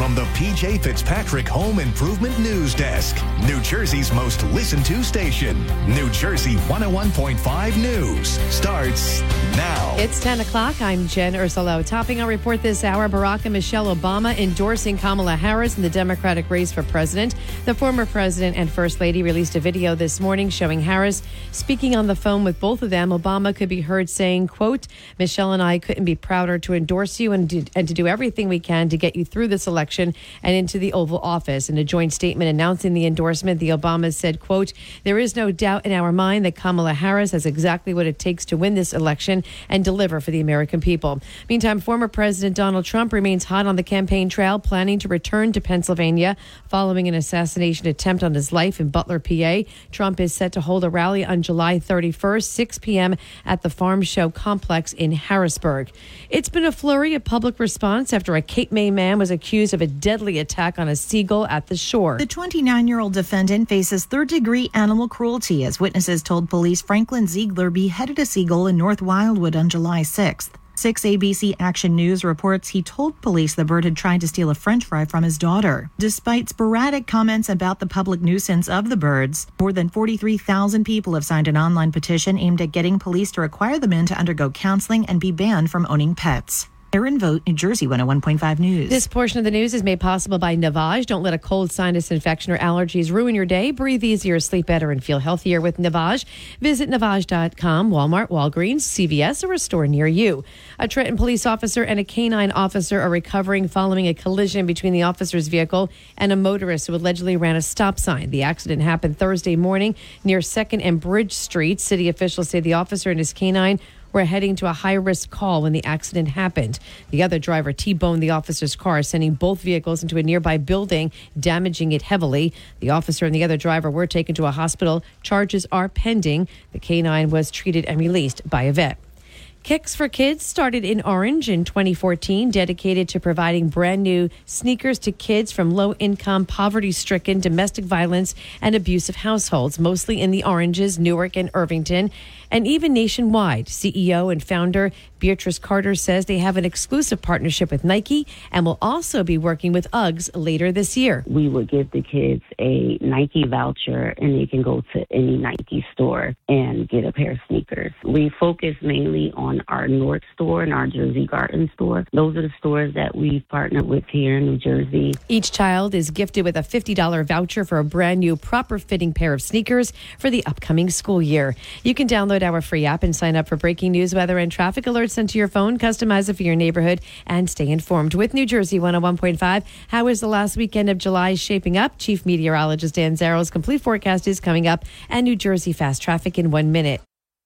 from the PJ Fitzpatrick Home Improvement News Desk, New Jersey's most listened to station. New Jersey 101.5 News starts now. It's 10 o'clock. I'm Jen Ursulo. Topping our report this hour, Barack and Michelle Obama endorsing Kamala Harris in the Democratic race for president. The former president and first lady released a video this morning showing Harris speaking on the phone with both of them. Obama could be heard saying, quote, "Michelle and I couldn't be prouder to endorse you and to do everything we can to get you through this election and into the Oval Office." In a joint statement announcing the endorsement, the Obamas said, quote, "There is no doubt in our mind that Kamala Harris has exactly what it takes to win this election and deliver for the American people." Meantime, former President Donald Trump remains hot on the campaign trail, planning to return to Pennsylvania following an assassination attempt on his life in Butler, PA. Trump is set to hold a rally on July 31st, 6 p.m. at the Farm Show Complex in Harrisburg. It's been a flurry of public response after a Cape May man was accused of a deadly attack on a seagull at the shore. The 29-year-old defendant faces third-degree animal cruelty as witnesses told police Franklin Ziegler beheaded a seagull in North Wildwood on July 6th. 6 ABC Action News reports he told police the bird had tried to steal a French fry from his daughter. Despite sporadic comments about the public nuisance of the birds, more than 43,000 people have signed an online petition aimed at getting police to require the men to undergo counseling and be banned from owning pets. Erin Vogt, New Jersey 101.5 News. This portion of the news is made possible by Navage. Don't let a cold, sinus infection, or allergies ruin your day. Breathe easier, sleep better, and feel healthier with Navage. Visit Navage.com, Walmart, Walgreens, CVS, or a store near you. A Trenton police officer and a canine officer are recovering following a collision between the officer's vehicle and a motorist who allegedly ran a stop sign. The accident happened Thursday morning near 2nd and Bridge Street. City officials say the officer and his canine were heading to a high-risk call when the accident happened. The other driver T-boned the officer's car, sending both vehicles into a nearby building, damaging it heavily. The officer and the other driver were taken to a hospital. Charges are pending. The canine was treated and released by a vet. Kicks for Kids started in Orange in 2014, dedicated to providing brand new sneakers to kids from low-income, poverty-stricken, domestic violence, and abusive households, mostly in the Oranges, Newark, and Irvington, and even nationwide. CEO and founder Beatrice Carter says they have an exclusive partnership with Nike and will also be working with Uggs later this year. We would give the kids a Nike voucher and they can go to any Nike store and get a pair of sneakers. We focus mainly on our North store and our Jersey Garden store. Those are the stores that we've partnered with here in New Jersey. Each child is gifted with a $50 voucher for a brand new proper fitting pair of sneakers for the upcoming school year. You can download our free app and sign up for breaking news, weather, and traffic alerts sent to your phone. Customize it for your neighborhood and stay informed. With New Jersey 101.5, how is the last weekend of July shaping up? Chief Meteorologist Dan Zarrow's complete forecast is coming up, and New Jersey fast traffic in 1 minute.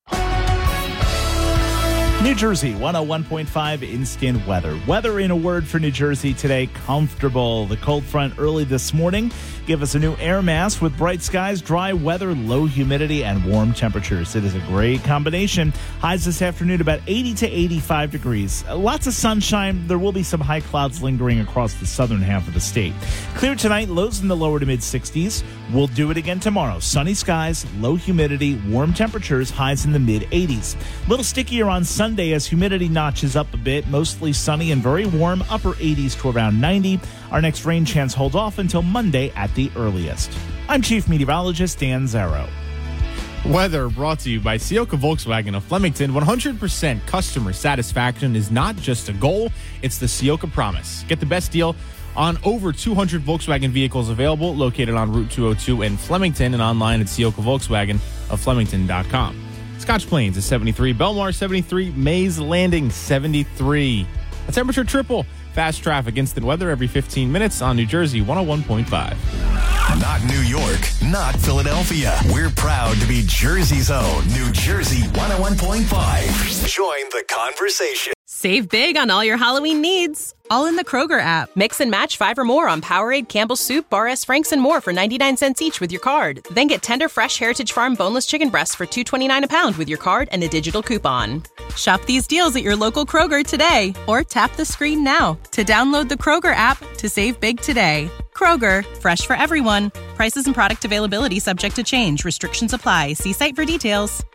New Jersey 101.5 instant weather. Weather in a word for New Jersey today, comfortable. The cold front early this morning give us a new air mass with bright skies, dry weather, low humidity, and warm temperatures. It is a great combination. Highs this afternoon about 80 to 85 degrees. Lots of sunshine. There will be some high clouds lingering across the southern half of the state. Clear tonight, lows in the lower to mid 60s. We'll do it again tomorrow. Sunny skies, low humidity, warm temperatures, highs in the mid 80s. A little stickier on Sunday as humidity notches up a bit, mostly sunny and very warm, upper 80s to around 90. Our next rain chance holds off until Monday at the earliest. I'm Chief Meteorologist Dan Zarrow. Weather brought to you by Ciocca Volkswagen of Flemington. 100% customer satisfaction is not just a goal, it's the Ciocca promise. Get the best deal on over 200 Volkswagen vehicles available, located on Route 202 in Flemington and online at Ciocca Volkswagen of Flemington.com. Scotch Plains is 73, Belmar 73, Mays Landing 73. A temperature triple. Fast traffic, instant weather every 15 minutes on New Jersey 101.5. Not New York, not Philadelphia. We're proud to be Jersey's own New Jersey 101.5. Join the conversation. Save big on all your Halloween needs, all in the Kroger app. Mix and match 5 or more on Powerade, Campbell's Soup, Bar S. Frank's, and more for 99 cents each with your card. Then get tender, fresh Heritage Farm boneless chicken breasts for $2.29 a pound with your card and a digital coupon. Shop these deals at your local Kroger today, or tap the screen now to download the Kroger app to save big today. Kroger, fresh for everyone. Prices and product availability subject to change. Restrictions apply. See site for details.